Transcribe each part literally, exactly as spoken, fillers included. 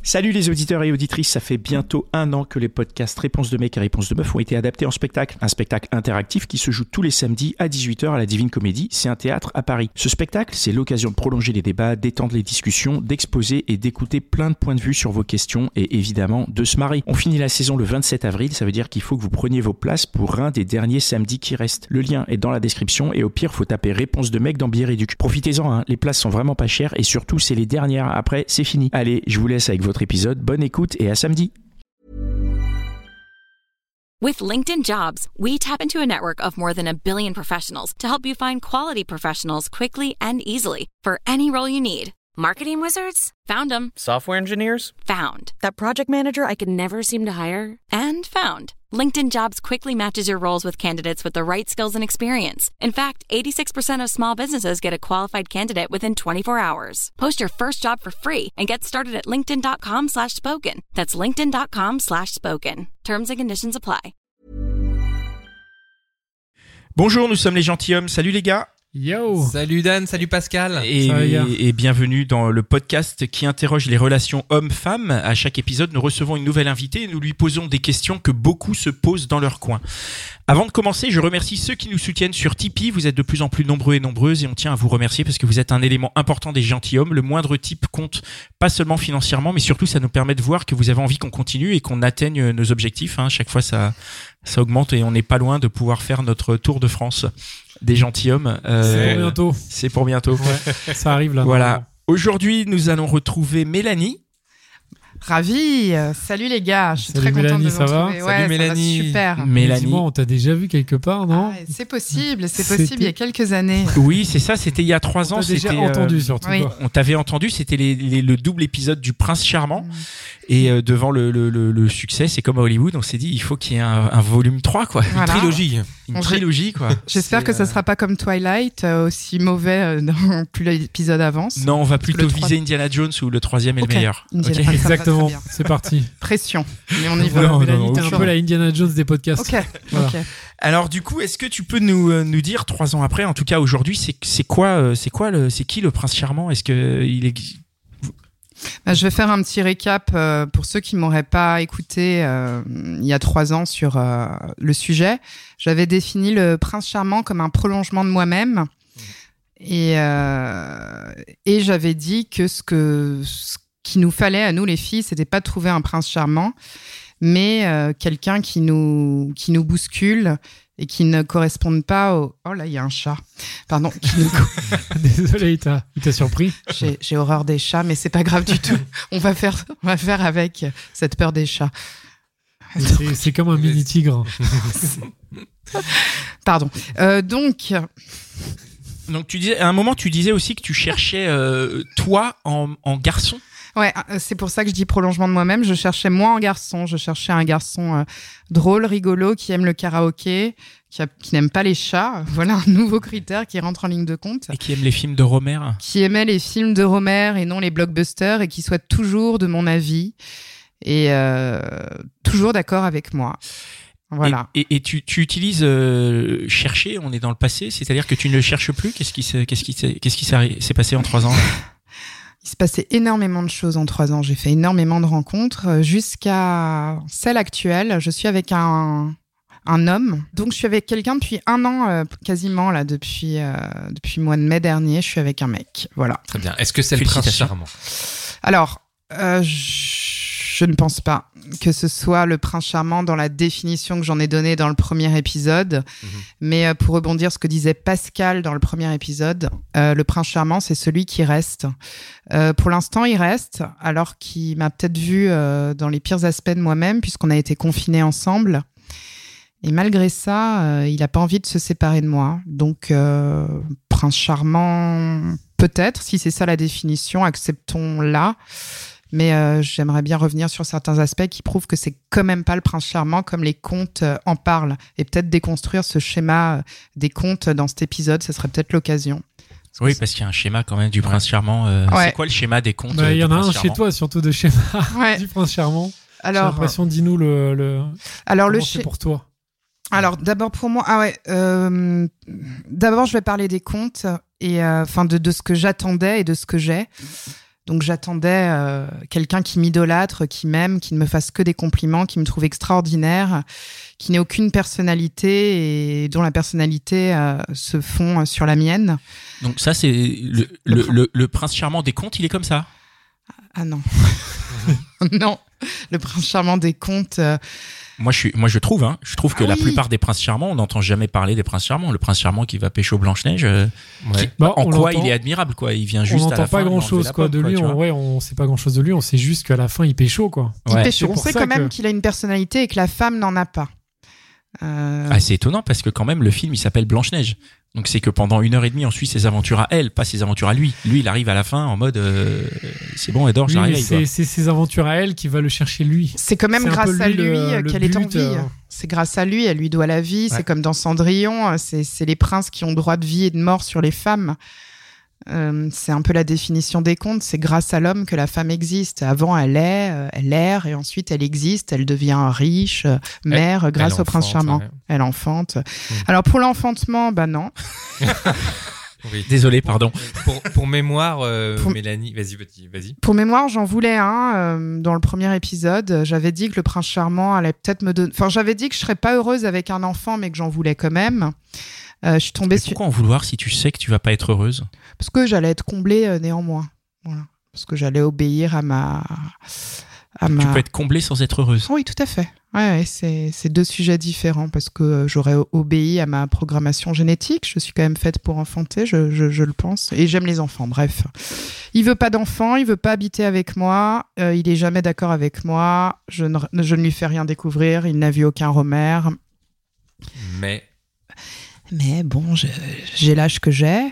Salut les auditeurs et auditrices, ça fait bientôt un an que les podcasts Réponse de mec et Réponse de meuf ont été adaptés en spectacle. Un spectacle interactif qui se joue tous les samedis à dix-huit heures à la Divine Comédie, c'est un théâtre à Paris. Ce spectacle, c'est l'occasion de prolonger les débats, d'étendre les discussions, d'exposer et d'écouter plein de points de vue sur vos questions et évidemment de se marrer. On finit la saison le vingt-sept avril, ça veut dire qu'il faut que vous preniez vos places pour un des derniers samedis qui restent. Le lien est dans la description et au pire, faut taper Réponse de mec dans Billet Réduc. Profitez-en, hein, les places sont vraiment pas chères et surtout, c'est les dernières. Après, c'est fini. Allez, je vous laisse avec votre épisode. Bonne écoute et à samedi. With LinkedIn Jobs, we tap into a network of more than a billion professionals to help you find quality professionals quickly and easily for any role you need. Marketing wizards? Found them. Software engineers? Found. That project manager I could never seem to hire? And found. LinkedIn Jobs quickly matches your roles with candidates with the right skills and experience. In fact, eighty-six percent of small businesses get a qualified candidate within twenty-four hours. Post your first job for free and get started at linkedin.com slash spoken. That's linkedin.com slash spoken. Terms and conditions apply. Bonjour, nous sommes les gentilshommes. Salut les gars. Yo. Salut Dan, salut Pascal. Et, et, et bienvenue dans le podcast qui interroge les relations hommes-femmes. À chaque épisode, nous recevons une nouvelle invitée et nous lui posons des questions que beaucoup se posent dans leur coin. Avant de commencer, je remercie ceux qui nous soutiennent sur Tipeee. Vous êtes de plus en plus nombreux et nombreuses et on tient à vous remercier parce que vous êtes un élément important des gentilshommes. Le moindre type compte pas seulement financièrement, mais surtout ça nous permet de voir que vous avez envie qu'on continue et qu'on atteigne nos objectifs. Hein. Chaque fois, ça, ça augmente et on n'est pas loin de pouvoir faire notre tour de France des gentilshommes. Euh, c'est pour bientôt. C'est pour bientôt. Ouais, ça arrive là. Voilà. Aujourd'hui, nous allons retrouver Mélanie. Ravi, salut les gars, je suis salut très Mélanie, contente de ça vous va retrouver. Salut ouais, Mélanie. Ça va super. Mélanie, dis-moi, on t'a déjà vu quelque part, non? Ah, c'est possible, c'est possible. C'était... Il y a quelques années. Oui, c'est ça. C'était il y a trois ans. On t'a déjà entendu euh... surtout. Oui. On t'avait entendu. C'était les, les, le double épisode du Prince Charmant. Mmh. Et euh, devant le, le, le, le succès, c'est comme à Hollywood, on s'est dit il faut qu'il y ait un, un volume trois, quoi. Voilà. Une trilogie. Une on trilogie, quoi. J'espère c'est, que ça euh... sera pas comme Twilight, euh, aussi mauvais euh, dans plus l'épisode avance. Non, on va plutôt viser trois... Indiana Jones où le troisième est okay. le meilleur. Okay. Exactement, c'est parti. Pression, mais on y va. Non, Mélanie, non, t'es un peu la Indiana Jones des podcasts. Ok, voilà. ok. Alors du coup, est-ce que tu peux nous euh, nous dire trois ans après, en tout cas aujourd'hui, c'est c'est quoi euh, c'est quoi le c'est qui le Prince Charmant? Est-ce que il est Bah, je vais faire un petit récap euh, pour ceux qui m'auraient pas écouté euh, il y a trois ans sur euh, le sujet. J'avais défini le Prince Charmant comme un prolongement de moi-même et euh, et j'avais dit que ce que ce qu'il nous fallait à nous les filles, c'était pas de trouver un prince charmant, mais euh, quelqu'un qui nous qui nous bouscule et qui ne corresponde pas au... Oh là, il y a un chat. Pardon. Qui nous... Désolé, il t'a, il t'a surpris. J'ai, j'ai horreur des chats, mais c'est pas grave du tout. On va faire, on va faire avec cette peur des chats. C'est, c'est comme un mini tigre. Pardon. Euh, donc... Donc tu disais, à un moment, tu disais aussi que tu cherchais euh, toi en, en garçon. Ouais, c'est pour ça que je dis prolongement de moi-même. Je cherchais moi en garçon. Je cherchais un garçon euh, drôle, rigolo, qui aime le karaoké, qui, a, qui n'aime pas les chats. Voilà un nouveau critère qui rentre en ligne de compte. Et qui aime les films de Romer. Qui aimait les films de Romer et non les blockbusters et qui soit toujours de mon avis et euh, toujours d'accord avec moi. Voilà. Et, et, et tu, tu utilises euh, chercher, on est dans le passé, c'est-à-dire que tu ne le cherches plus. Qu'est-ce qui, s'est, qu'est-ce qui, s'est, qu'est-ce qui s'est, s'est passé en trois ans? Il se passait énormément de choses en trois ans. J'ai fait énormément de rencontres jusqu'à celle actuelle. Je suis avec un un homme. Donc je suis avec quelqu'un depuis un an euh, quasiment là, depuis euh, depuis le mois de mai dernier. Je suis avec un mec. Voilà. Très bien. Est-ce que c'est le prince charmant? Alors, euh, je ne pense pas que ce soit le prince charmant dans la définition que j'en ai donnée dans le premier épisode. Mmh. Mais euh, pour rebondir ce que disait Pascal dans le premier épisode, euh, le prince charmant, c'est celui qui reste. Euh, pour l'instant, il reste, alors qu'il m'a peut-être vu euh, dans les pires aspects de moi-même, puisqu'on a été confinés ensemble. Et malgré ça, euh, il n'a pas envie de se séparer de moi. Donc, euh, prince charmant, peut-être, si c'est ça la définition, acceptons-la. Mais euh, j'aimerais bien revenir sur certains aspects qui prouvent que c'est quand même pas le prince charmant comme les contes euh, en parlent. Et peut-être déconstruire ce schéma euh, des contes dans cet épisode, ce serait peut-être l'occasion. Parce oui, parce qu'il y a un schéma quand même du prince charmant. Euh, ouais. C'est quoi le schéma des contes? Bah, il y en a un charmant chez toi, surtout de schéma ouais. du prince charmant. Alors, j'ai l'impression, dis-nous le. le... Alors Comment le c'est sch... pour toi. Alors d'abord pour moi, ah ouais. Euh, d'abord, je vais parler des contes et enfin euh, de de ce que j'attendais et de ce que j'ai. Donc j'attendais euh, quelqu'un qui m'idolâtre, qui m'aime, qui ne me fasse que des compliments, qui me trouve extraordinaire, qui n'ait aucune personnalité et dont la personnalité euh, se fond sur la mienne. Donc ça, c'est le, le, le, le, le prince charmant des contes, il est comme ça? Ah non. Non, le prince charmant des contes... Euh, Moi, je suis, moi, je trouve, hein, je trouve que ah la oui. plupart des princes charmants, on n'entend jamais parler des princes charmants. Le prince charmant qui va pécho Blanche-Neige, euh, Ouais. qui- Bah, en on quoi l'entend. il est admirable, quoi. Il vient On juste à n'entend la fin. pas lui grand enlever chose la quoi pomme, de lui. tu On, vois. ouais, on sait pas grand chose de lui. On sait juste qu'à la fin il pécho quoi. il Ouais. pécho. C'est On pour sait ça quand même que- qu'il a une personnalité et que la femme n'en a pas. Euh, Ah, c'est étonnant parce que quand même, le film, il s'appelle Blanche-Neige. Donc c'est que pendant une heure et demie, on suit ses aventures à elle, pas ses aventures à lui. Lui, il arrive à la fin en mode, euh, c'est bon, Edor, je Oui, la mais réveille, quoi. c'est, c'est ses aventures à elle qui va le chercher lui. C'est quand même C'est un grâce peu à lui lui le- euh, le qu'elle est en but, vie. euh. C'est grâce à lui, elle lui doit la vie. Ouais. C'est comme dans Cendrillon, c'est, c'est les princes qui ont droit de vie et de mort sur les femmes. Euh, c'est un peu la définition des contes. C'est grâce à l'homme que la femme existe. Avant, elle est, euh, elle erre, et ensuite elle existe. Elle devient riche, euh, mère, euh, grâce elle au prince enfante, charmant. ouais. Elle enfante. Alors pour l'enfantement, bah non. Oui. Désolé, pardon. Pour, pour mémoire, euh, Pour- Mélanie, vas-y, vas-y, vas-y. Pour mémoire, j'en voulais un euh, dans le premier épisode. J'avais dit que le prince charmant allait peut-être me donner. Enfin, j'avais dit que je serais pas heureuse avec un enfant, mais que j'en voulais quand même. Euh, je suis tombée Mais sur pourquoi en vouloir si tu sais que tu vas pas être heureuse? parce que j'allais être comblée euh, néanmoins. Voilà. Parce que j'allais obéir à ma à ma. Tu peux être comblée sans être heureuse. Oui, tout à fait. Ouais, ouais, c'est c'est deux sujets différents parce que euh, j'aurais obéi à ma programmation génétique. Je suis quand même faite pour enfanter, je, je, je le pense. Et j'aime les enfants, bref. Il veut pas d'enfant, il veut pas habiter avec moi, euh, il est jamais d'accord avec moi, je ne, je ne lui fais rien découvrir, il n'a vu aucun Romère. Mais Mais bon, je- j'ai l'âge que j'ai.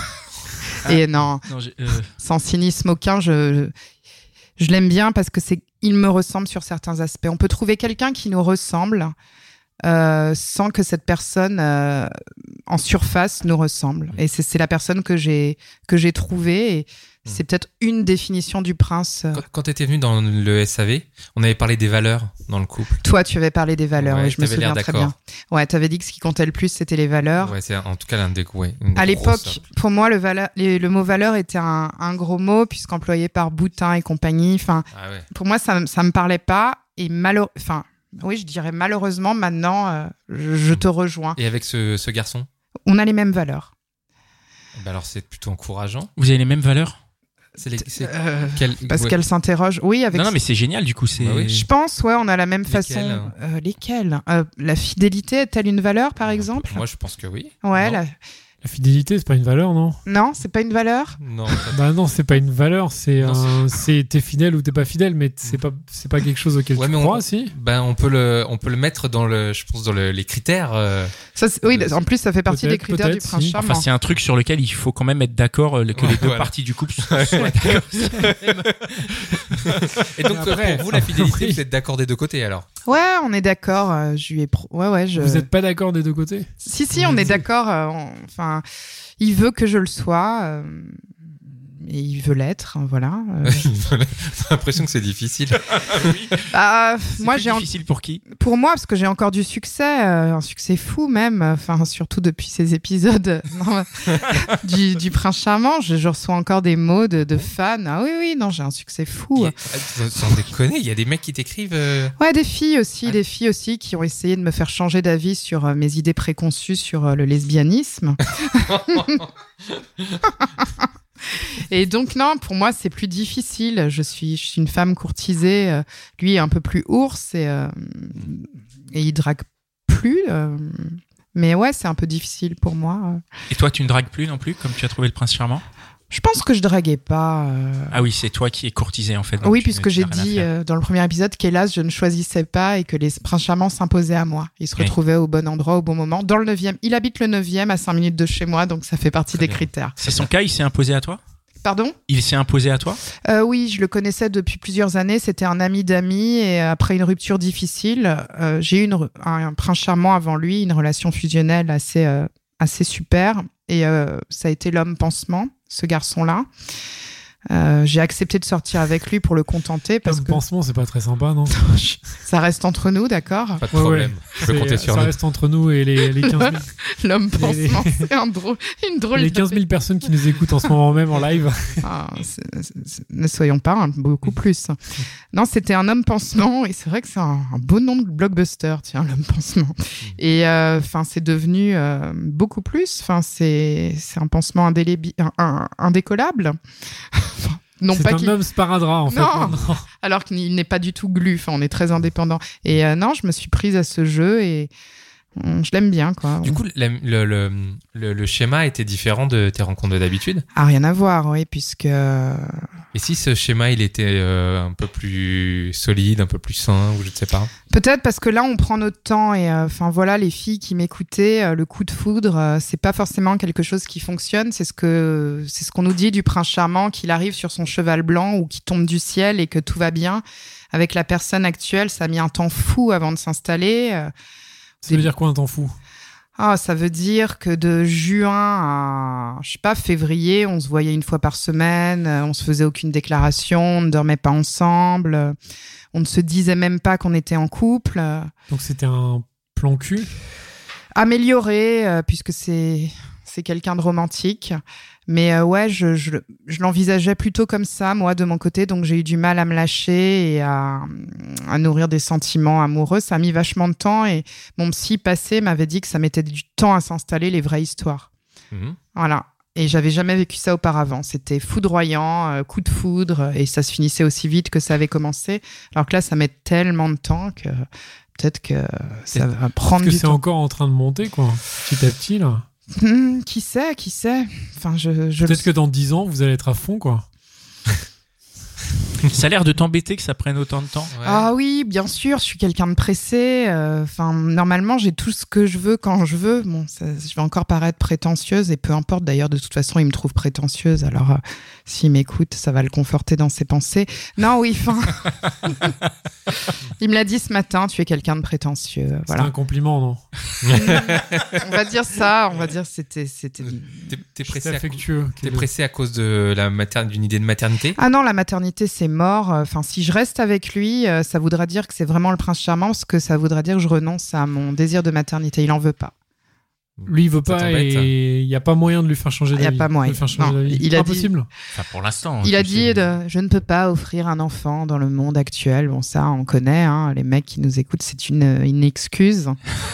Et non, Non, j'ai- euh, sans cynisme aucun, je, je l'aime bien parce que c'est, il me ressemble sur certains aspects. On peut trouver quelqu'un qui nous ressemble euh, sans que cette personne euh, en surface nous ressemble. Et c'est, c'est la personne que j'ai que j'ai trouvée. Et c'est peut-être une définition du prince. quand, quand tu étais venu dans le S A V, on avait parlé des valeurs dans le couple. Toi, tu avais parlé des valeurs. Ouais, et je me t'avais l'air souviens très d'accord. bien. Ouais, tu avais dit que ce qui comptait le plus, c'était les valeurs. Ouais, c'est en tout cas l'un des ouais, une des À grosses- l'époque, pour moi, le, valeur, les- le mot valeur était un, un gros mot, puisqu'employé par Boutin et compagnie. Enfin, Ah ouais. pour moi, ça, ça me parlait pas. Et malheure... enfin, oui, je dirais malheureusement, maintenant, euh, je, je te rejoins. Et avec ce, ce garçon, On a les mêmes valeurs. bah alors c'est plutôt encourageant. Vous avez les mêmes valeurs? C'est les, c'est Euh, quel- parce ouais. qu'elle s'interroge. Oui, avec. Non, non, mais c'est génial, du coup. C'est... Bah oui. Je pense, ouais, on a la même Lesquelles façon. Euh, lesquelles Euh, La fidélité est-elle une valeur, par exemple Moi, je pense que oui. Ouais, Non. la- La fidélité, c'est pas une valeur, non? non, c'est pas une valeur. Non. Bah non, c'est pas une valeur. C'est Non, un... c'est t'es fidèle ou t'es pas fidèle, mais c'est pas c'est pas quelque chose auquel Ouais, tu mais on- crois, si. Ben on peut le on peut le mettre dans le je pense dans le, les critères. euh, Ça, c'est- oui, en plus, ça fait partie des Peut-être, critères du peut-être, prince si. charmant. Enfin, c'est un truc sur lequel il faut quand même être d'accord, euh, que les Ouais, deux voilà. parties du couple soient d'accord. Et donc Mais après- pour vous la fidélité Oui. vous êtes d'accord des deux côtés alors. Ouais, on est d'accord. euh, je lui ai pro- Ouais, ouais, je. Vous êtes pas d'accord des deux côtés? Si, si, on est d'accord. euh, on- Enfin, il veut que je le sois. euh, Et il veut l'être, hein, voilà. euh. J'ai l'impression que c'est difficile. Ah, C'est moi, plus j'ai en- difficile pour qui? pour moi, parce que j'ai encore du succès, euh, un succès fou même, enfin, surtout depuis ces épisodes non, du, du Prince Charmant, je, je reçois encore des mots de, de fans. Ah oui, oui, non, j'ai un succès fou. Il y a- Sans déconner, il y a des mecs qui t'écrivent. euh, Ouais, des filles aussi, Ouais. des filles aussi qui ont essayé de me faire changer d'avis sur euh, mes idées préconçues sur euh, le lesbianisme. Et donc, non, pour moi, c'est plus difficile. Je suis, je suis une femme courtisée. euh, lui est un peu plus ours et, euh, et il drague plus. euh, mais ouais, c'est un peu difficile pour moi. euh. Et toi, tu ne dragues plus non plus, comme tu as trouvé le prince charmant? Je pense que je draguais pas. euh. Ah oui, c'est toi qui es courtisé en fait. donc Oui, tu- puisque tu j'ai n'as rien à dit faire. euh, dans le premier épisode qu'hélas, je ne choisissais pas et que les princes charmants s'imposaient à moi. Ils se Oui. retrouvaient au bon endroit, au bon moment. Dans le neuvième. Il habite le neuvième à cinq minutes de chez moi, donc ça fait partie Très des bien. critères. C'est son cas, il s'est imposé à toi? Pardon ? Il s'est imposé à toi? Euh, oui, je le connaissais depuis plusieurs années. C'était un ami d'amis et après une rupture difficile, euh, j'ai eu une, re- un, un prince charmant avant lui, une relation fusionnelle assez, euh, assez super. Et euh, ça a été l'homme pansement, ce garçon-là. Euh, j'ai accepté de sortir avec lui pour le contenter parce Comme que pansement, c'est pas très sympa, non? ça reste entre nous, d'accord? Pas de Ouais, problème. ouais. Je peux C'est- compter sur Ça nous. reste entre nous et les, les quinze mille, L'homme Les- les- pansement, c'est un drôle, une drôle les de- quinze mille personnes qui nous écoutent en ce moment même en live. Ah, c'est- c'est- c'est- ne soyons pas, hein, beaucoup plus. Non, c'était un homme pansement et c'est vrai que c'est un, un beau nom de blockbuster, tiens, l'homme pansement. Et enfin, c'est devenu euh, beaucoup plus. Enfin, c'est c'est un pansement indélébi- un, un- indécollable. Enfin, non C'est pas un qu'il- homme sparadrap, en fait. Non. maintenant. alors qu'il n'est pas du tout glu. Enfin, on est très indépendant. Et euh, non, je me suis prise à ce jeu et hum, je l'aime bien, quoi. Du coup, la- le, le, le, le schéma était différent de tes rencontres de d'habitude. Ah, rien à voir, oui, puisque Et si ce schéma, il était euh, un peu plus solide, un peu plus sain, ou je ne sais pas. peut-être parce que là, on prend notre temps et enfin voilà, les filles qui m'écoutaient, euh, le coup de foudre, euh, c'est pas forcément quelque chose qui fonctionne. C'est ce que c'est ce qu'on nous dit du prince charmant, qu'il arrive sur son cheval blanc ou qui tombe du ciel et que tout va bien. Avec la personne actuelle, ça a mis un temps fou avant de s'installer. Euh, Ça veut dire quoi un temps fou? Ah, ça veut dire que de juin à, je sais pas, février, on se voyait une fois par semaine, euh, on se faisait aucune déclaration, on ne dormait pas ensemble, euh, on ne se disait même pas qu'on était en couple. euh, Donc c'était un plan cul. Amélioré, euh, puisque c'est c'est quelqu'un de romantique. Mais euh, ouais, je, je, je l'envisageais plutôt comme ça, moi, de mon côté. Donc, j'ai eu du mal à me lâcher et à, à nourrir des sentiments amoureux. Ça a mis vachement de temps et mon psy passé m'avait dit que ça mettait du temps à s'installer, les vraies histoires. Mhm. Voilà. Et j'avais jamais vécu ça auparavant. C'était foudroyant, euh, coup de foudre, et ça se finissait aussi vite que ça avait commencé. Alors que là, ça met tellement de temps que peut-être que ça va prendre Parce que du c'est temps. encore en train de monter, quoi. Petit à petit, là. Hmm, qui sait, qui sait. Enfin, je, je Peut-être que dans dix ans, vous allez être à fond, quoi. Ça a l'air de t'embêter que ça prenne autant de temps. Ouais. Ah oui, bien sûr, je suis quelqu'un de pressé. Enfin, normalement, j'ai tout ce que je veux quand je veux. Bon, ça, je vais encore paraître prétentieuse et peu importe. D'ailleurs, de toute façon, il me trouve prétentieuse. Alors, euh, s'il m'écoute, ça va le conforter dans ses pensées. Non, oui, enfin, il me l'a dit ce matin. Tu es quelqu'un de prétentieux. C'est Voilà. un compliment, non? On va dire ça. On va dire c'était c'était. T'es, t'es pressé, C'est à, cau- affectueux. t'es pressé à cause de la mater- d'une idée de maternité. Ah non, la maternité, c'est mort. Enfin, si je reste avec lui, euh, ça voudra dire que c'est vraiment le prince charmant, parce que ça voudra dire que je renonce à mon désir de maternité. Il en veut pas. Lui, il veut Ça pas t'embête? et il n'y a pas moyen de lui faire changer Il y a d'avis. pas moyen. De lui faire changer Non, d'avis. il a dit- Impossible. Enfin, pour l'instant. Il a je dit sais. de, je ne peux pas offrir un enfant dans le monde actuel. Bon, ça, on connaît. Hein, les mecs qui nous écoutent, c'est une, une excuse.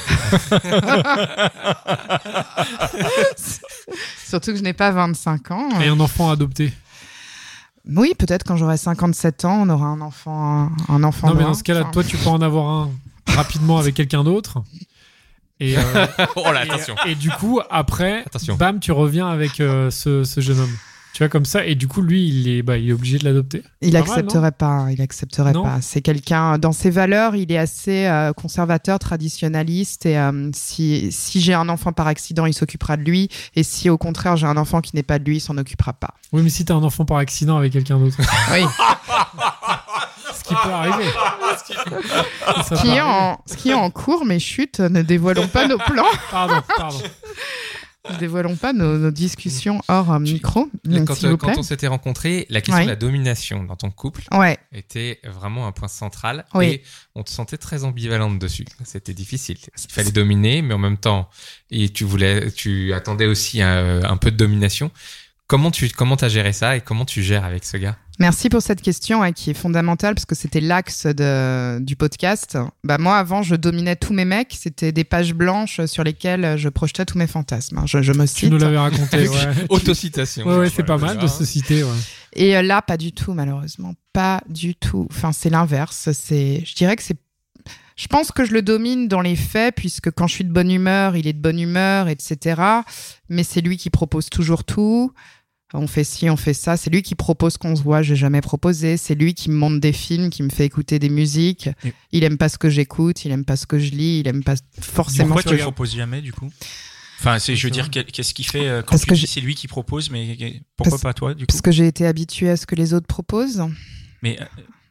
Surtout que je n'ai pas vingt-cinq ans. Et un enfant adopté. Oui, peut-être quand j'aurai cinquante-sept ans, on aura un enfant, un enfant. Non, mais brun. dans ce cas-là, Enfin, toi, tu peux en avoir un rapidement avec quelqu'un d'autre. Et, euh, Oh là, attention. et, et du coup, après, Attention. bam, tu reviens avec euh, ce, ce jeune homme. Tu vois, comme ça. Et du coup, lui, il est, bah, il est obligé de l'adopter. Il Pas mal, accepterait pas. Il accepterait Non. pas. C'est quelqu'un dans ses valeurs. Il est assez euh, conservateur, traditionnaliste. Et euh, si si j'ai un enfant par accident, il s'occupera de lui. Et si au contraire j'ai un enfant qui n'est pas de lui, il s'en occupera pas. Oui, mais si t'as un enfant par accident avec quelqu'un d'autre, Oui. ce qui peut arriver. Ça Ce qui peut est arriver. en ce qui est en cours, mais chut, ne dévoilons pas nos plans. Pardon, pardon. Ne dévoilons pas nos, nos discussions hors euh, micro, donc, Quand, s'il euh, vous quand plaît. on s'était rencontrés, la question Oui. de la domination dans ton couple Ouais. était vraiment un point central. Oui. Et on te sentait très ambivalente dessus. C'était difficile. Il fallait dominer, mais en même temps, et tu voulais, tu attendais aussi un, un peu de domination. Comment tu, comment t'as géré ça et comment tu gères avec ce gars? Merci pour cette question ouais, qui est fondamentale parce que c'était l'axe de, du podcast. Bah, moi, avant, je dominais tous mes mecs. C'était des pages blanches sur lesquelles je projetais tous mes fantasmes. hein. Je, je me Tu cite. nous l'avais raconté. Ouais, Autocitation. ouais, ouais, c'est pas Voilà, mal de déjà. se citer. Ouais. Et euh, là, pas du tout, malheureusement. Pas du tout. Enfin, c'est l'inverse. C'est, je dirais que c'est. Je pense que je le domine dans les faits, puisque quand je suis de bonne humeur, il est de bonne humeur, et cetera. Mais c'est lui qui propose toujours tout. On fait ci, on fait ça. C'est lui qui propose qu'on se voit, j'ai jamais proposé. C'est lui qui me montre des films, qui me fait écouter des musiques. Et- Il aime pas ce que j'écoute, il aime pas ce que je lis, il aime pas forcément Pourquoi ce tu que le je... proposes jamais du coup? Enfin, c'est, je veux C'est dire, vrai. quel- qu'est-ce qu'il fait euh, quand Parce tu que dis j'ai- c'est lui qui propose, mais pourquoi Parce- pas toi du coup? Parce que j'ai été habituée à ce que les autres proposent. Mais euh,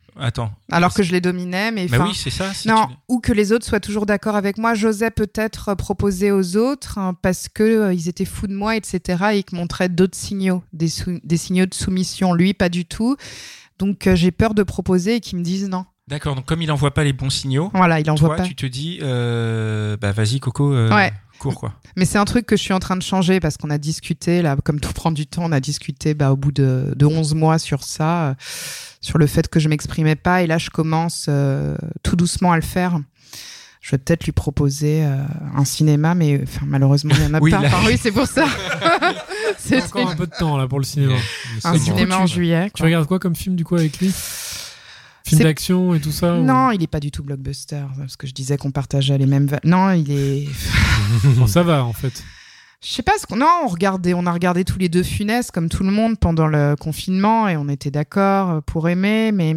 Attends. Alors que je les dominais, mais... Bah oui, c'est ça. Si non, tu... ou que les autres soient toujours d'accord avec moi. J'osais peut-être proposer aux autres hein, parce qu'ils euh, étaient fous de moi, et cetera. Et qu'ils montraient d'autres signaux, des, sou- des signaux de soumission. Lui, pas du tout. Donc, euh, j'ai peur de proposer et qu'ils me disent non. D'accord, donc comme il envoie pas les bons signaux, voilà, il envoie toi, pas. tu te dis, euh, bah vas-y Coco, euh, ouais. cours quoi. Mais c'est un truc que je suis en train de changer parce qu'on a discuté, là, comme tout prend du temps, on a discuté bah, au bout de, de onze mois sur ça, euh, sur le fait que je m'exprimais pas. Et là, je commence euh, tout doucement à le faire. Je vais peut-être lui proposer euh, un cinéma, mais enfin, malheureusement, il n'y en a oui, pas. Là... Enfin, oui, c'est pour ça. c'est encore un peu de temps là pour le cinéma. Un cinéma en juillet. Quoi. Tu regardes quoi comme film du coup avec lui ? Film c'est... d'action et tout ça Non, ou... il est pas du tout blockbuster, parce que je disais qu'on partageait les mêmes... Va- non, il est... bon, ça va, en fait. Je sais pas ce qu'on... Non, on, regardait, on a regardé tous les deux Funès, comme tout le monde, pendant le confinement, et on était d'accord pour aimer, mais...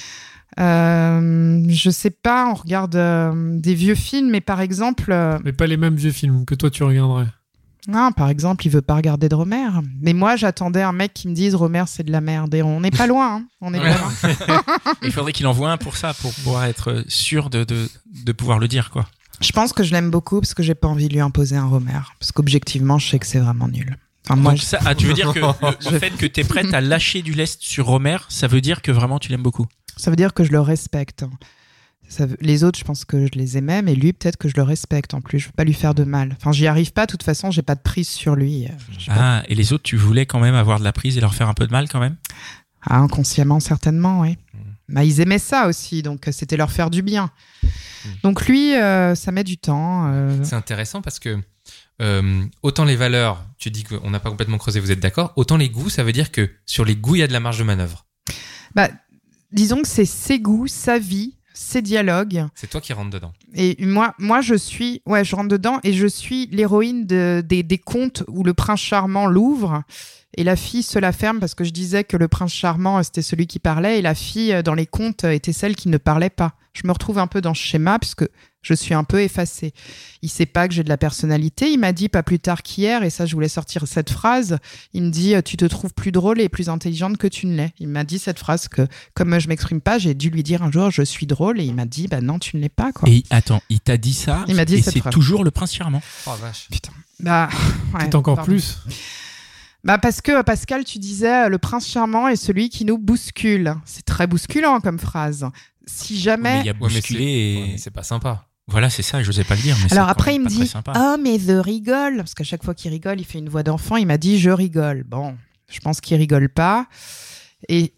Euh, je sais pas, on regarde euh, des vieux films, mais par exemple... Euh... Mais pas les mêmes vieux films que toi, tu regarderais. Non, par exemple, il veut pas regarder de Romer. Mais moi, j'attendais un mec qui me dise Romer, c'est de la merde. Et on n'est pas loin. Hein. On est ouais. pas loin. Il faudrait qu'il envoie un pour ça, pour pouvoir être sûr de, de, de pouvoir le dire, quoi. Je pense que je l'aime beaucoup parce que j'ai pas envie de lui imposer un Romer. Parce qu'objectivement, je sais que c'est vraiment nul. Enfin, moi, Donc je... ça, ah, tu veux dire que le, le fait que tu es prête à lâcher du lest sur Romer, ça veut dire que vraiment tu l'aimes beaucoup? Ça veut dire que je le respecte. Ça veut... Les autres, je pense que je les aimais, mais lui, peut-être que je le respecte en plus. Je veux pas lui faire de mal. Enfin, j'y arrive pas. De toute façon, j'ai pas de prise sur lui. Ah, pas... et les autres, tu voulais quand même avoir de la prise et leur faire un peu de mal quand même? Ah, inconsciemment, certainement, oui. Mmh. Bah, ils aimaient ça aussi, donc c'était leur faire du bien. Mmh. Donc lui, euh, ça met du temps. Euh... C'est intéressant parce que euh, autant les valeurs, tu dis qu'on n'a pas complètement creusé, vous êtes d'accord, autant les goûts, ça veut dire que sur les goûts, il y a de la marge de manœuvre. Bah, disons que c'est ses goûts, sa vie, ses dialogues. C'est toi qui rentres dedans. Et moi, moi, je suis, ouais, je rentre dedans et je suis l'héroïne de, des, des contes où le prince charmant l'ouvre et la fille se la ferme parce que je disais que le prince charmant, c'était celui qui parlait et la fille, dans les contes, était celle qui ne parlait pas. Je me retrouve un peu dans ce schéma puisque je suis un peu effacée. Il sait pas que j'ai de la personnalité. Il m'a dit pas plus tard qu'hier, et ça, je voulais sortir cette phrase. Il me dit, tu te trouves plus drôle et plus intelligente que tu ne l'es. Il m'a dit cette phrase que, comme je m'exprime pas, j'ai dû lui dire un jour, je suis drôle, et il m'a dit, bah non, tu ne l'es pas, quoi. Et attends, il t'a dit ça. Il m'a dit et cette c'est phrase. Toujours le prince charmant. Oh vache. Putain. Bah, ouais, peut-être encore pardon. plus. Bah parce que Pascal, tu disais, le prince charmant est celui qui nous bouscule. C'est très bousculant comme phrase. Si jamais. Mais il y a bousculé ouais, mais et. ouais, mais c'est pas sympa. Voilà, c'est ça, je n'osais pas le dire. Mais alors c'est après, il me dit, ah, oh, mais je rigole. Parce qu'à chaque fois qu'il rigole, il fait une voix d'enfant. Il m'a dit, je rigole. Bon, je pense qu'il rigole pas. Et.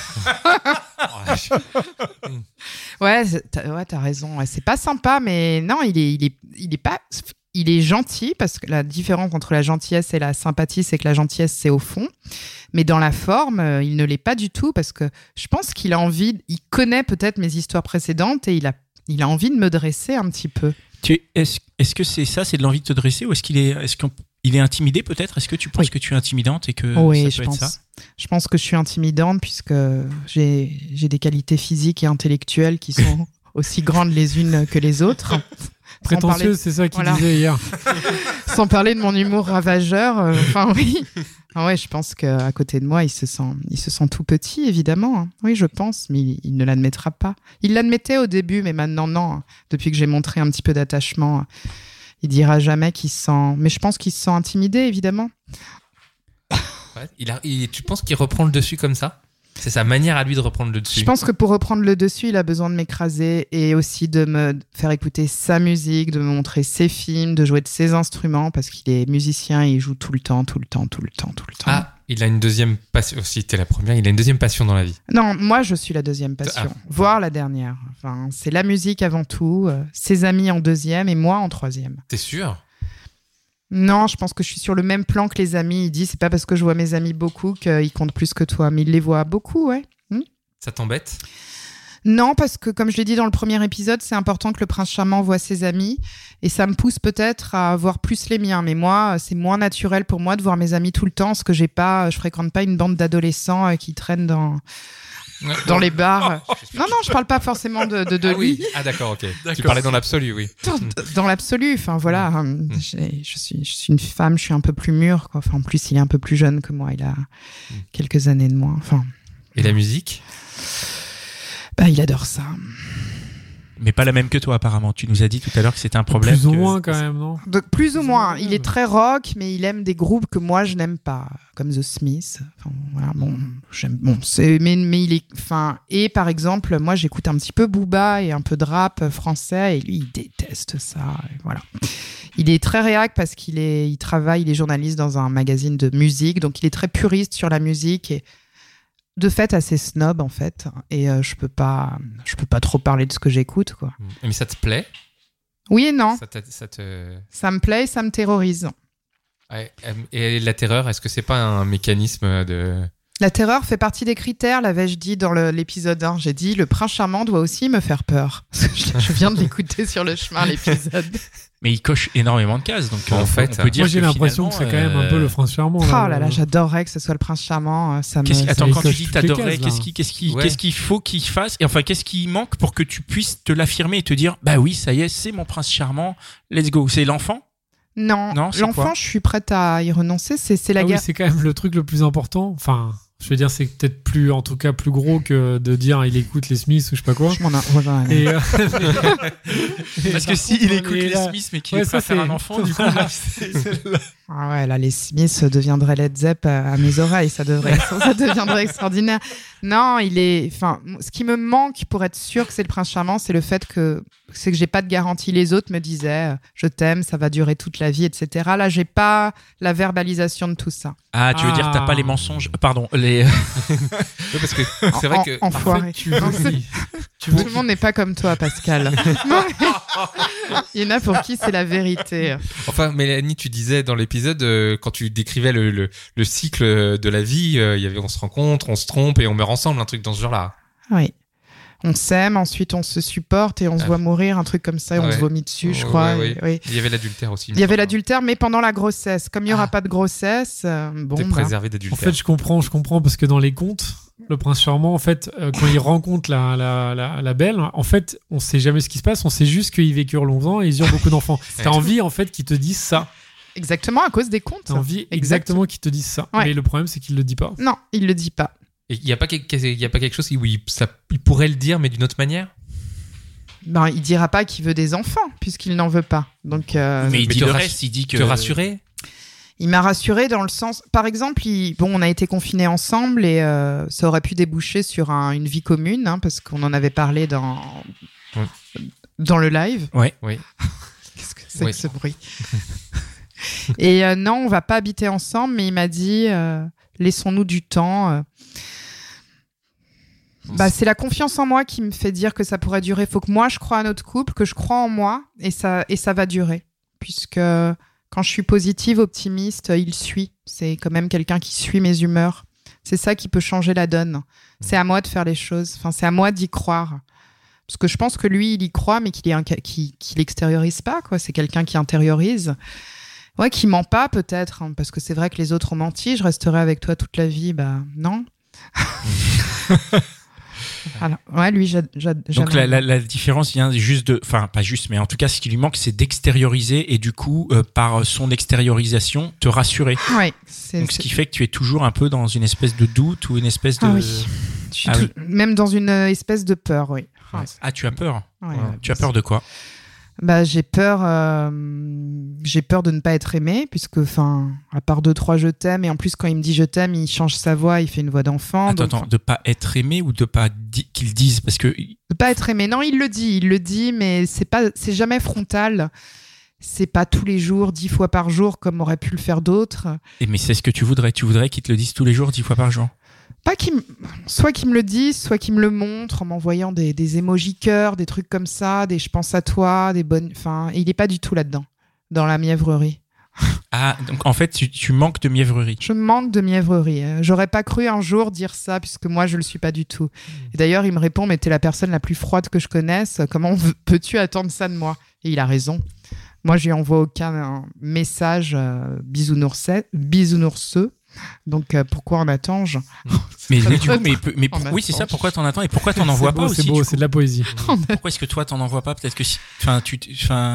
ouais, t'as, ouais, t'as raison. Ouais, c'est pas sympa, mais non, il est, il est, il est pas. Il est gentil, parce que la différence entre la gentillesse et la sympathie, c'est que la gentillesse, c'est au fond. Mais dans la forme, il ne l'est pas du tout, parce que je pense qu'il a envie, il connaît peut-être mes histoires précédentes et il a, il a envie de me dresser un petit peu. Tu, est-ce, est-ce que c'est ça, c'est de l'envie de te dresser, ou est-ce qu'il est, est-ce qu'il est intimidé peut-être? Est-ce que tu penses oui. que tu es intimidante et que oui, ça je peut pense. être ça? Je pense que je suis intimidante, puisque j'ai, j'ai des qualités physiques et intellectuelles qui sont aussi grandes les unes que les autres. Prétentieux, c'est ça qu'il voilà. disait hier. Sans parler de mon humour ravageur, euh, enfin oui. Ah ouais, je pense qu'à côté de moi, il se sent, il se sent tout petit, évidemment. Hein. Oui, je pense, mais il, il ne l'admettra pas. Il l'admettait au début, mais maintenant, non. Depuis que j'ai montré un petit peu d'attachement, il dira jamais qu'il se sent... Mais je pense qu'il se sent intimidé, évidemment. Ouais, il a, il, tu penses qu'il reprend le dessus comme ça? C'est sa manière à lui de reprendre le dessus. Je pense que pour reprendre le dessus, il a besoin de m'écraser et aussi de me faire écouter sa musique, de me montrer ses films, de jouer de ses instruments, parce qu'il est musicien et il joue tout le temps, tout le temps, tout le temps, tout le temps. Ah, il a une deuxième passion. Si t'es la première, il a une deuxième passion dans la vie. Non, moi, je suis la deuxième passion, ah. voire la dernière. Enfin, c'est la musique avant tout, euh, ses amis en deuxième et moi en troisième. T'es sûr ? Non, je pense que je suis sur le même plan que les amis. Il dit, c'est pas parce que je vois mes amis beaucoup qu'ils comptent plus que toi, mais il les voit beaucoup, ouais. Hmm Ça t'embête ? Non, parce que comme je l'ai dit dans le premier épisode, c'est important que le prince charmant voit ses amis et ça me pousse peut-être à voir plus les miens. Mais moi, c'est moins naturel pour moi de voir mes amis tout le temps, parce que j'ai pas, je fréquente pas une bande d'adolescents qui traînent dans... dans les bars. Non, non, je parle pas forcément de, de, de ah lui. Oui. Ah d'accord, ok. D'accord. Tu parlais dans l'absolu, oui. Dans, dans l'absolu, enfin voilà. Mmh. J'ai, je, suis, je suis une femme, je suis un peu plus mûre, quoi. Enfin, en plus, il est un peu plus jeune que moi, il a mmh. quelques années de moins. Enfin, Et la musique ? Bah, il adore ça. Mais pas la même que toi, apparemment. Tu nous as dit tout à l'heure que c'était un problème. Plus ou que... moins, quand même, non? Donc, plus ou moins. Ouais, Il mais- est très rock, mais il aime des groupes que moi, je n'aime pas, comme The Smiths. Enfin, voilà, bon, j'aime, bon, c'est, mais, mais il est, enfin, et par exemple, moi, j'écoute un petit peu Booba et un peu de rap français, et lui, il déteste ça. Et voilà. Il est très réac parce qu'il est, il travaille, il est journaliste dans un magazine de musique, donc il est très puriste sur la musique et de fait assez snob en fait. Et euh, je peux pas, je peux pas trop parler de ce que j'écoute, quoi. Mais ça te plaît? Oui et non. Ça, t'a- ça te... Ça me plaît, ça me terrorise. Ouais, euh, et la terreur, est-ce que c'est pas un mécanisme de... La terreur fait partie des critères, l'avais-je dit dans le- l'épisode un. J'ai dit, le prince charmant doit aussi me faire peur. Je viens de l'écouter sur le chemin, l'épisode. Mais il coche énormément de cases. Donc, En euh, fait, on peut dire Moi, j'ai que l'impression que c'est finalement, quand même un peu euh, le prince charmant. Oh là le- là, j'adorerais que ce soit le prince charmant. Ça me... Qu'est-ce qui- Attends, il quand tu coche dis toutes les t'adorerais, cases, là. qu'est-ce qui, qu'est-ce qui, Ouais. qu'est-ce qu'il faut qu'il fasse? Et enfin, qu'est-ce qui manque pour que tu puisses te l'affirmer et te dire, bah oui, ça y est, c'est mon prince charmant, let's go. C'est l'enfant? Non, Non, c'est l'enfant, quoi je suis prête à y renoncer. C'est, c'est la Ah oui, guerre. c'est quand même le truc le plus important. Enfin, je veux dire, c'est peut-être plus, en tout cas, plus gros que de dire il écoute les Smiths ou je sais pas quoi. Je m'en a- rejoins Alain. Et, euh, Parce que par s'il contre, écoute mais les là- Smiths, mais qu'il Ouais, est prêt à ça, faire c'est- un enfant, du coup, là, c'est- Ah ouais, là, les Smiths deviendraient Led Zepp à, à mes oreilles. Ça, devrait, ça deviendrait extraordinaire. Non, il est. Enfin, ce qui me manque pour être sûr que c'est le prince charmant, c'est le fait que c'est que j'ai pas de garantie. Les autres me disaient, euh, je t'aime, ça va durer toute la vie, et cetera. Là, j'ai pas la verbalisation de tout ça. Ah, tu veux dire, t'as Ah. pas les mensonges, pardon, les. Ouais, parce que c'est vrai En- que... enfoiré. tu veux, tu Tout veux le monde n'est pas comme toi, Pascal. Non, mais il y en a pour qui c'est la vérité. Enfin, Mélanie, tu disais dans l'épisode, euh, quand tu décrivais le, le, le cycle de la vie, euh, il y avait on se rencontre, on se trompe et on meurt ensemble, un truc dans ce genre-là. Oui. On s'aime, ensuite on se supporte et on se Ah. voit mourir, un truc comme ça, et on Ouais. se vomit dessus, je Ouais, crois. ouais, et- oui. Il y avait l'adultère aussi. Il y avait l'adultère, mais pendant la grossesse. Comme il n'y aura Ah. pas de grossesse, euh, bon. T'es bah, préservé En d'adultère. fait, je comprends, je comprends parce que dans les contes, le prince charmant, en fait, euh, quand il rencontre la, la, la, la belle, en fait, on sait jamais ce qui se passe, on sait juste qu'ils vécurent longtemps et ils eurent beaucoup d'enfants. T'as envie, en fait, qu'ils te disent ça. Exactement, à cause des contes. T'as envie exactement qu'ils te disent ça. Ouais. Mais le problème, c'est qu'ils le disent pas. Non, il le dit pas. Et il n'y a, pas quelque- il y a pas quelque chose où il, ça, il pourrait le dire, mais d'une autre manière? Ben, il dira pas qu'il veut des enfants, puisqu'il n'en veut pas. Donc, euh, Mais il Mais dit te le rass- reste, il dit que. Te rassurer? il m'a rassuré dans le sens. Par exemple, il- bon, on a été confinés ensemble et euh, ça aurait pu déboucher sur un- une vie commune, hein, parce qu'on en avait parlé dans, Ouais. dans le live. Ouais. Oui. Qu'est-ce que c'est Oui. que ce bruit? Et euh, non, on va pas habiter ensemble, mais il m'a dit euh, laissons-nous du temps. euh. Bah, c'est la confiance en moi qui me fait dire que ça pourrait durer. Faut que moi je croie à notre couple, que je crois en moi et ça et ça va durer. Puisque quand je suis positive, optimiste, il suit. C'est quand même quelqu'un qui suit mes humeurs. C'est ça qui peut changer la donne. C'est à moi de faire les choses. Enfin, c'est à moi d'y croire. Parce que je pense que lui, il y croit, mais qu'il est un, qu'il, qu'il extériorise pas, quoi. C'est quelqu'un qui intériorise. Ouais, qui ment pas, peut-être. Hein, parce que c'est vrai que les autres ont menti. Je resterai avec toi toute la vie. Bah, non. Alors, ouais, lui, j'a, j'a, Donc j'adore. la, la, la différence vient juste de, enfin pas juste, mais en tout cas ce qui lui manque c'est d'extérioriser et du coup euh, par son extériorisation te rassurer. Ouais, c'est, Donc ce c'est- qui fait que tu es toujours un peu dans une espèce de doute ou une espèce de. Ah oui. Je suis Ah tout- oui. Même dans une euh, espèce de peur, oui. Ouais. Ah tu as peur. Ouais, Ouais. ouais. Tu as peur de quoi? Bah, j'ai peur, euh, j'ai peur de ne pas être aimé, puisque, enfin, à part deux, trois je t'aime, et en plus, quand il me dit je t'aime, il change sa voix, il fait une voix d'enfant. Attends, donc, attends, de pas être aimé ou de pas di- qu'ils disent parce que De pas être aimé. Non, il le dit, il le dit, mais c'est pas, c'est jamais frontal. C'est pas tous les jours, dix fois par jour, comme aurait pu le faire d'autres. eh, mais c'est ce que tu voudrais. Tu voudrais qu'ils te le disent tous les jours, dix fois par jour. Pas qu'il me- soit qu'il me le dise, soit qu'il me le montre en m'envoyant des, des émojis cœur, des trucs comme ça, des je pense à toi, des bonnes. Enfin, et il est pas du tout là-dedans, dans la mièvrerie. Ah donc en fait tu, tu manques de mièvrerie. Je manque de mièvrerie. Euh, J'aurais pas cru un jour dire ça, puisque moi, je le suis pas du tout. Et d'ailleurs, il me répond, mais t'es la personne la plus froide que je connaisse. Comment v- peux-tu attendre ça de moi? Et il a raison. Moi, je lui envoie aucun euh, message euh, bisounours- bisounours. Donc, euh, pourquoi en attends-je? Mais, très mais du coup, drôle. mais, mais En pour- oui c'est ça. attente. Pourquoi t'en attends et pourquoi t'en envoies C'est pas beau, aussi? C'est beau, du c'est coup de la poésie. Pourquoi est-ce que toi t'en envoies pas? Peut-être que si, enfin tu, enfin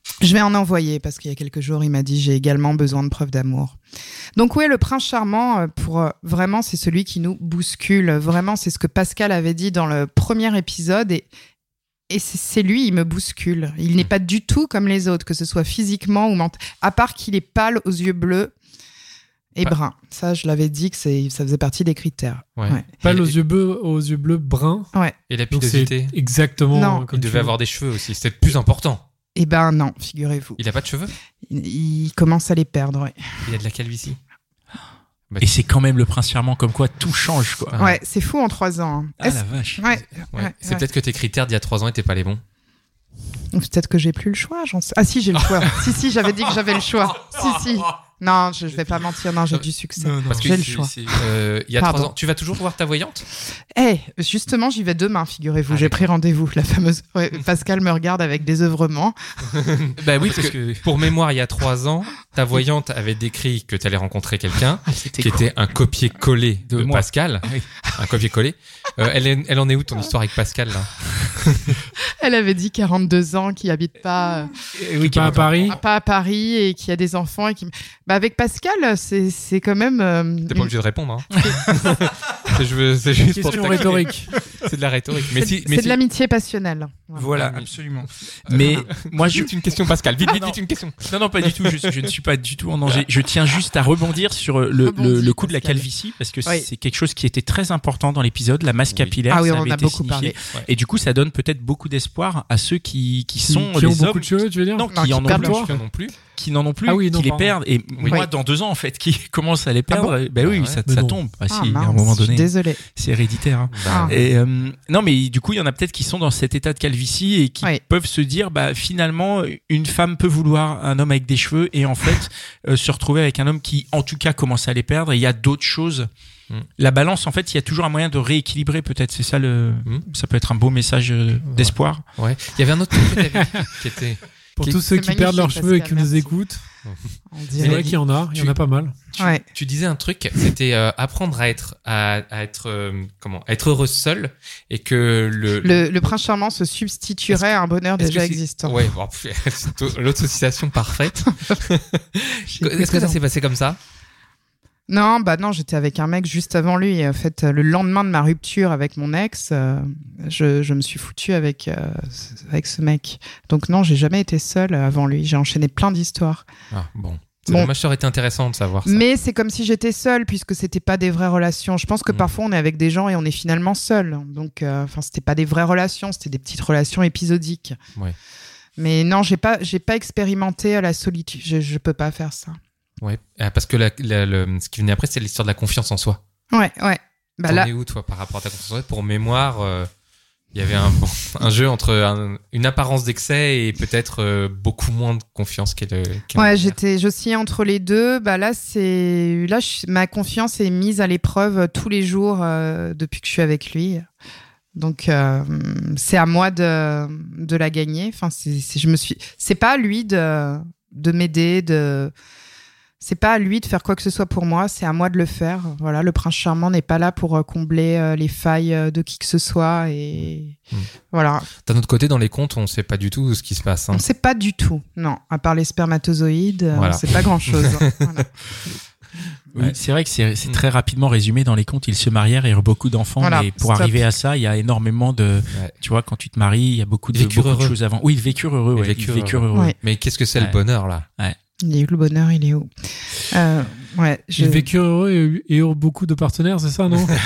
Je vais en envoyer parce qu'il y a quelques jours, il m'a dit j'ai également besoin de preuves d'amour. Donc oui, le prince charmant, pour euh, vraiment, c'est celui qui nous bouscule. Vraiment, c'est ce que Pascal avait dit dans le premier épisode et et c'est, c'est lui, il me bouscule. Il n'est pas du tout comme les autres, que ce soit physiquement ou mentalement. À part qu'il est pâle aux yeux bleus et Ouais. brun. Ça, je l'avais dit que c'est, ça faisait partie des critères. Ouais. Ouais. Pâle Et- aux yeux bleus, aux yeux bleus bruns. Ouais. Et la Donc c'est pilosité. exactement. Non. comme Il tu devait veux. avoir des cheveux aussi. C'était le plus important. Eh ben non, figurez-vous. Il a pas de cheveux. Il, il commence à les perdre, ouais. Il a de la calvitie. Bah, Et c'est quand même le prince charmant, comme quoi tout change, quoi. Ah. Ouais, c'est fou en trois ans. hein. Ah Est-ce- la vache. Ouais, Ouais. ouais, C'est ouais. peut-être que tes critères d'il y a trois ans étaient pas les bons. Ou peut-être que j'ai plus le choix. J'en sais... Ah si, j'ai le choix. si, si, j'avais dit que j'avais le choix. Si, si. Non, je, je vais pas mentir. Non, j'ai du succès. Parce que J'ai le c'est- choix. c'est, euh, il y a Pardon. trois ans, tu vas toujours voir ta voyante. Eh, justement, j'y vais demain, figurez-vous. Ah, j'ai d'accord. pris rendez-vous. La fameuse. Ouais, Pascal me regarde avec désœuvrement. Bah oui, Parce parce que, que. pour mémoire, il y a trois ans, ta voyante avait décrit que tu allais rencontrer quelqu'un C'était qui cool. était un copier-coller de, De moi. Pascal. Oui. Un copier-coller. Euh, elle, est- elle en est où ton histoire avec Pascal là? Elle avait dit quarante-deux ans, qui habite pas, euh, Eh oui, Pas à Paris. pas à Paris et qui a des enfants et qui. Bah avec Pascal, c'est c'est quand même. euh, T'es pas une- obligé de répondre. Hein. c'est, je veux- c'est juste pour te Question taquiner. rhétorique. C'est de la rhétorique. Mais c'est si, mais c'est si- de l'amitié passionnelle. Voilà, Ah oui. absolument. Mais moi, je. Vite une question, Pascal. Vite, Ah, vite, non. vite une question. Non, non, pas du tout. Je, je ne suis pas du tout en danger. Je tiens juste à rebondir sur le, Rebondis, le, le coup de la Pascal. calvitie, parce que Oui. c'est quelque chose qui était très important dans l'épisode, la masse Oui. capillaire. Ah oui, ça on en avait a été beaucoup signifié. parlé. Et du coup, ça donne peut-être beaucoup d'espoir à ceux qui, qui Qui, sont qui les ont hommes beaucoup de cheveux, tu veux dire non, Non, qui qui en ont perdent plus, toi. Non plus. qui n'en ont plus, Ah oui, non, qui les pardon. perdent. Et Oui. moi, dans deux ans, en fait, qui commencent à les perdre, bon ben oui, Ah ouais. ça, Mais ça non. tombe. Ah, Ah, si, mince, à un moment je suis donné, désolée. c'est héréditaire. hein. Ah. Et euh, non, mais du coup, il y en a peut-être qui sont dans cet état de calvitie et qui Oui. peuvent se dire, bah finalement, une femme peut vouloir un homme avec des cheveux et en fait euh, se retrouver avec un homme qui, en tout cas, commence à les perdre. Et il y a d'autres choses. Mm. La balance, en fait, il y a toujours un moyen de rééquilibrer. Peut-être, c'est ça le. Mm. Ça peut être un beau message euh, d'espoir. Ouais. Il y avait un autre truc que t'avais dit qui était. Pour Qui- tous ceux C'est qui perdent leurs magnifique, cheveux et qui Pascal, nous merci. écoutent, On c'est dirait. vrai qu'il y en a. Il y en Tu- a pas mal. Ouais. Tu disais un truc, c'était euh, apprendre à être à, à être euh, comment à être heureuse seule et que le Le, le prince charmant se substituerait à un bonheur est-ce déjà que c'est- existant. Ouais, bon, c'est l'autocitation parfaite. J'ai Est-ce que ça peur. s'est passé comme ça? Non, bah non, j'étais avec un mec juste avant lui. Et en fait, le lendemain de ma rupture avec mon ex, euh, je, je me suis foutue avec, euh, avec ce mec. Donc non, j'ai jamais été seule avant lui. J'ai enchaîné plein d'histoires. Ah, bon. C'est Bon. dommage, ça aurait été intéressant de savoir ça. Mais c'est comme si j'étais seule puisque c'était pas des vraies relations. Je pense que Mm. parfois on est avec des gens et on est finalement seul. Donc, euh, enfin, c'était pas des vraies relations, c'était des petites relations épisodiques. Ouais. Mais non, j'ai pas, j'ai pas expérimenté la solitude. Je, je peux pas faire ça. Ouais. Ah, parce que la, la- le, ce qui venait après, c'est l'histoire de la confiance en soi. Ouais, ouais. Bah T'en là, es où, toi, par rapport à ta confiance en soi? Pour mémoire, euh, il y avait un, bon, un jeu entre un- une apparence d'excès et peut-être euh, beaucoup moins de confiance qu'elle. qu'elle- ouais, j'étais, j'oscillais entre les deux. Bah là, c'est, là, je- ma confiance est mise à l'épreuve tous les jours euh, depuis que je suis avec lui. Donc, euh, c'est à moi de, de la gagner. Enfin, c'est, c'est, je me suis, c'est pas à lui de, de m'aider, de, c'est pas à lui de faire quoi que ce soit pour moi. C'est à moi de le faire. Voilà, le prince charmant n'est pas là pour euh, combler euh, les failles euh, de qui que ce soit. Et Mm. voilà, D'un autre côté, dans les contes, on sait pas du tout ce qui se passe. hein. on sait pas du tout. Non, à part les spermatozoïdes, euh, Voilà. on sait pas grand chose. Voilà. Oui, Ouais. c'est vrai que c'est c'est Mm. très rapidement résumé dans les contes. Ils se marièrent et eurent beaucoup d'enfants. Voilà, mais pour stop. arriver à ça, il y a énormément de. Ouais. Tu vois, quand tu te maries, il y a beaucoup de, Ils vécurent beaucoup de heureux. choses avant. Oui, ils vécurent heureux. Ils Ouais, vécurent ils vécurent heureux. heureux. Ouais. Mais qu'est-ce que c'est Ouais. le bonheur, là? Il est où le bonheur? Il est où? Euh, ouais, je... J'ai vécu heureux et, et eurent beaucoup de partenaires, c'est ça, non?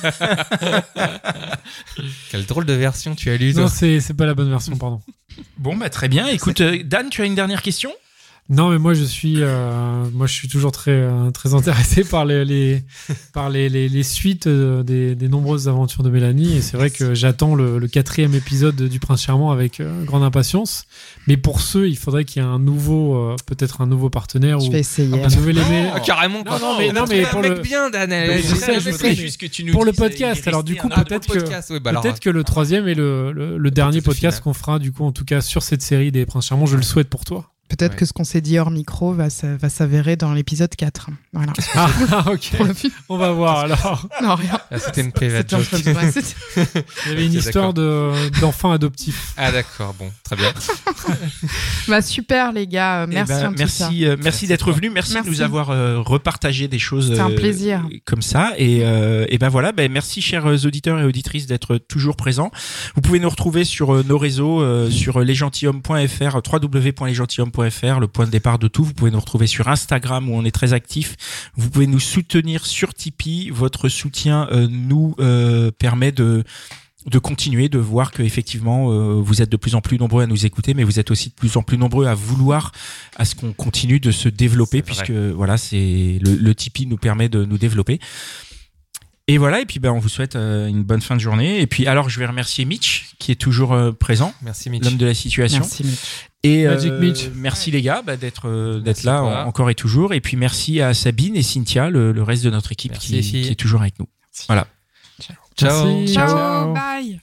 Quelle drôle de version tu as lu, Non, toi. c'est c'est pas la bonne version, pardon. Bon, bah très bien. Écoute, euh, Dan, tu as une dernière question? Non, mais moi je suis, euh, moi je suis toujours très euh, très intéressé par les, les par les, les, les suites euh, des, des nombreuses aventures de Mélanie, et c'est vrai que j'attends le, le quatrième épisode du Prince Charmant avec euh, grande impatience. Mais pour ceux, il faudrait qu'il y ait un nouveau, euh, peut-être un nouveau partenaire je ou vais essayer. un nouvel aimé. Ah, carrément, Non, quoi. non, mais- On a non, trouvé mais un pour mec le- bien, Dan. Mais je J'ai- sais, j'ai- je j'ai- sais, j'ai- juste que tu nous pour le dises, il est podcast, alors du resté coup un- Ah, peut-être pour le que podcast, oui, bah alors, peut-être que le troisième est le, le, le dernier Peut-être le podcast final. qu'on fera du coup en tout cas sur cette série des Princes Charmants. Je le souhaite pour toi. Peut-être Ouais. que ce qu'on s'est dit hors micro va, s'a- va s'avérer dans l'épisode quatre. Voilà. Ah, ok. Pour le film. On va voir alors. Non, rien. Ah, c'était une private C'était un joke. peu- ouais, c'était- Il y avait une Ok, histoire de, d'enfants adoptifs. Ah d'accord, bon, très bien. Bah, super, les gars. Euh, Eh Merci ben, en tout cas. merci, euh, merci, Merci d'être venu. Merci, Merci. de nous avoir euh, repartagé des choses C'était un euh, plaisir. comme ça. Et, euh, et ben voilà, ben merci chers auditeurs et auditrices d'être toujours présents. Vous pouvez nous retrouver sur euh, nos réseaux, euh, sur lesgentilhommes point f r, w w w point lesgentilhommes point f r, le point de départ de tout. Vous pouvez nous retrouver sur Instagram où on est très actif. Vous pouvez nous soutenir sur Tipeee. Votre soutien euh, nous euh, permet de de continuer, de voir que effectivement euh, vous êtes de plus en plus nombreux à nous écouter, mais vous êtes aussi de plus en plus nombreux à vouloir à ce qu'on continue de se développer, C'est puisque voilà, c'est le, le Tipeee nous permet de nous développer. Et voilà, et puis ben on vous souhaite euh, une bonne fin de journée. Et puis alors je vais remercier Mitch qui est toujours euh, présent, Merci Mitch. l'homme de la situation. Merci, Mitch. Et Magic euh, Mitch. merci les gars bah, d'être euh, d'être Merci là à toi. en- encore et toujours. Et puis merci à Sabine et Cynthia, le, le reste de notre équipe Merci, qui, les filles. qui est toujours avec nous. Voilà. Ciao. Merci. Ciao, Ciao. bye.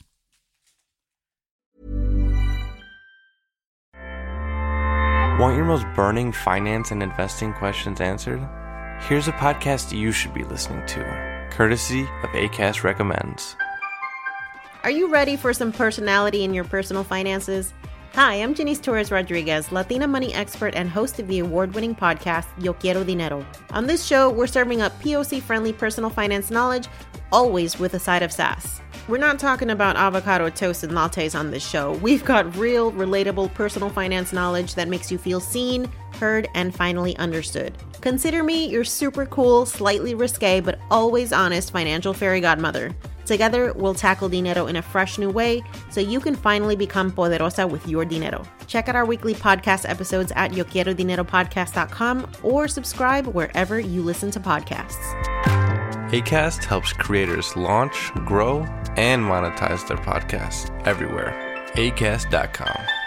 Want your most burning finance and investing questions answered? Here's a podcast you should be listening to, courtesy of Acast Recommends. Are you ready for some personality in your personal finances? Hi, I'm Janice Torres Rodriguez, Latina money expert and host of the award-winning podcast Yo Quiero Dinero. On this show, we're serving up P O C-friendly personal finance knowledge, always with a side of sass. We're not talking about avocado toast and lattes on this show. We've got real, relatable personal finance knowledge that makes you feel seen, heard, and finally understood. Consider me your super cool, slightly risque, but always honest financial fairy godmother. Together, we'll tackle dinero in a fresh new way so you can finally become poderosa with your dinero. Check out our weekly podcast episodes at yo quiero dinero podcast dot com or subscribe wherever you listen to podcasts. Acast helps creators launch, grow, and monetize their podcasts everywhere. acast dot com.